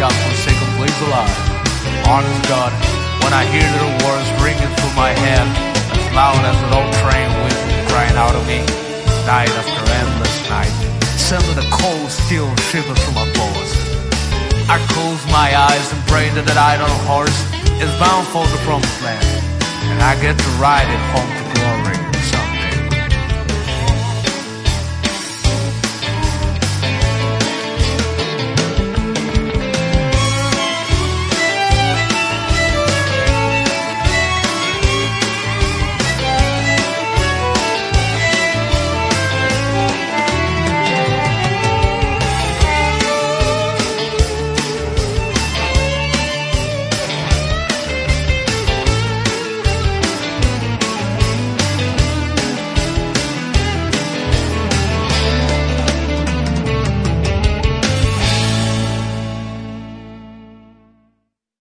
godforsaken place alive. Honest God, when I hear their words ringing through my head, as loud as an old train whistle crying out of me, night after endless night, sending a cold steel shiver through my bones. I close my eyes and pray that the idle horse is bound for the promised land, and I get to ride it home